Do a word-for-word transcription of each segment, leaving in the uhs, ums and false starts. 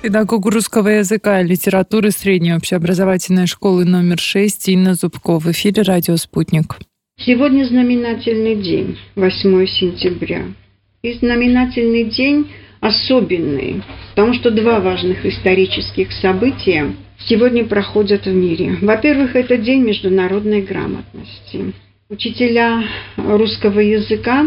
Педагог русского языка и литературы средней общеобразовательной школы номер шесть Инна Зубко. В эфире радио «Спутник». Сегодня знаменательный день, восьмое сентября. И знаменательный день особенный, потому что два важных исторических события сегодня проходят в мире. Во-первых, это День международной грамотности. Учителя русского языка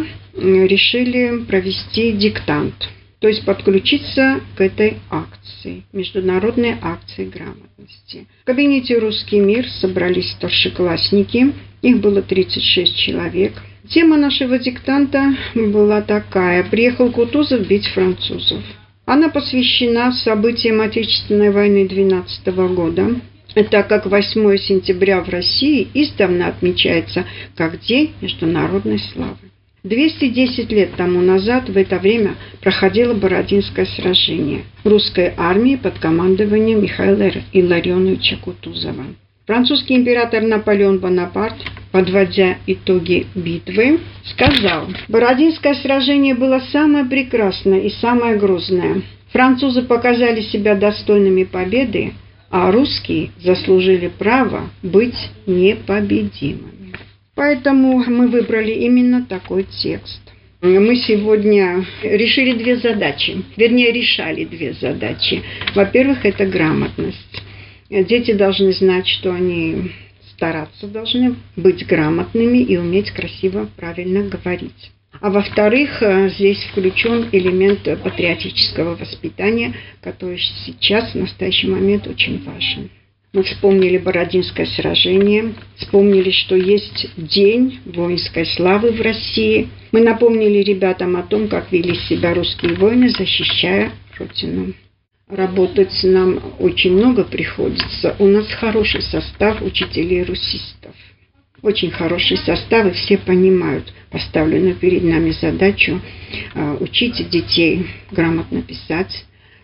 решили провести диктант, то есть подключиться к этой акции, международной акции грамотности. В кабинете «Русский мир» собрались старшеклассники, их было тридцать шесть человек. Тема нашего диктанта была такая: «Приехал Кутузов бить французов». Она посвящена событиям Отечественной войны двенадцатого года, так как восьмое сентября в России издавна отмечается как День международной славы. двести десять лет тому назад в это время проходило Бородинское сражение русской армии под командованием Михаила Илларионовича Кутузова. Французский император Наполеон Бонапарт, подводя итоги битвы, сказал: «Бородинское сражение было самое прекрасное и самое грозное. Французы показали себя достойными победы, а русские заслужили право быть непобедимыми». Поэтому мы выбрали именно такой текст. Мы сегодня решили две задачи, вернее, решали две задачи. Во-первых, это грамотность. Дети должны знать, что они стараться должны быть грамотными и уметь красиво, правильно говорить. А во-вторых, здесь включен элемент патриотического воспитания, который сейчас, в настоящий момент, очень важен. Мы вспомнили Бородинское сражение, вспомнили, что есть День воинской славы в России. Мы напомнили ребятам о том, как вели себя русские воины, защищая Родину. Работать нам очень много приходится. У нас хороший состав учителей-русистов. Очень хороший состав, и все понимают поставленную перед нами задачу э, учить детей грамотно писать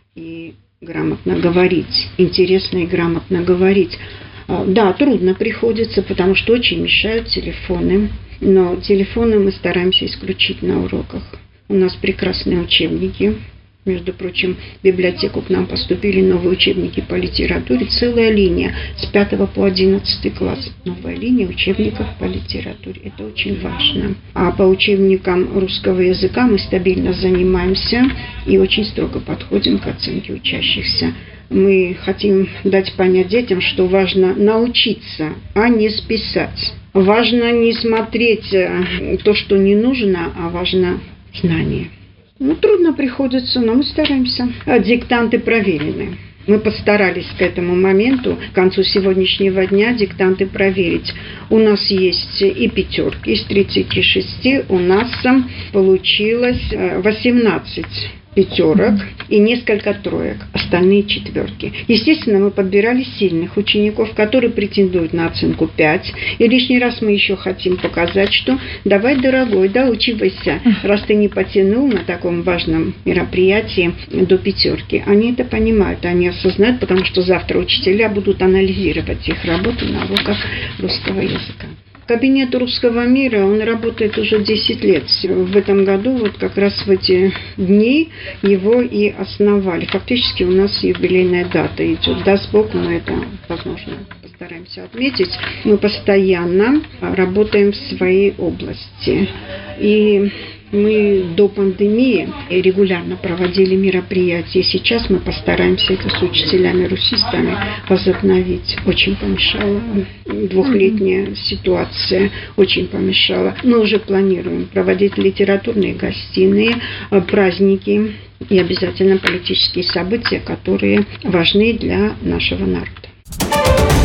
и грамотно говорить. Интересно и грамотно говорить. Э, да, трудно приходится, потому что очень мешают телефоны. Но телефоны мы стараемся исключить на уроках. У нас прекрасные учебники. Между прочим, в библиотеку к нам поступили новые учебники по литературе, целая линия с пятого по одиннадцатый класс. Новая линия учебников по литературе. Это очень важно. А по учебникам русского языка мы стабильно занимаемся и очень строго подходим к оценке учащихся. Мы хотим дать понять детям, что важно научиться, а не списать. Важно не смотреть то, что не нужно, а важно знание. Ну, трудно приходится, но мы стараемся. Диктанты проверены. Мы постарались к этому моменту, к концу сегодняшнего дня, диктанты проверить. У нас есть и пятерки, из тридцати шести у нас получилось восемнадцать пятерок и несколько троек, остальные четверки. Естественно, мы подбирали сильных учеников, которые претендуют на оценку пять. И лишний раз мы еще хотим показать, что давай, дорогой, доучивайся, раз ты не потянул на таком важном мероприятии до пятерки. Они это понимают, они осознают, потому что завтра учителя будут анализировать их работу на уроках русского языка. Кабинет «Русского мира», он работает уже десять лет. В этом году, вот как раз в эти дни, его и основали. Фактически у нас юбилейная дата идет. Даст Бог, мы это, возможно, постараемся отметить. Мы постоянно работаем в своей области. И мы до пандемии регулярно проводили мероприятия. Сейчас мы постараемся это с учителями-русистами возобновить. Очень помешала двухлетняя ситуация, очень помешала. Мы уже планируем проводить литературные гостиные, праздники и обязательно политические события, которые важны для нашего народа.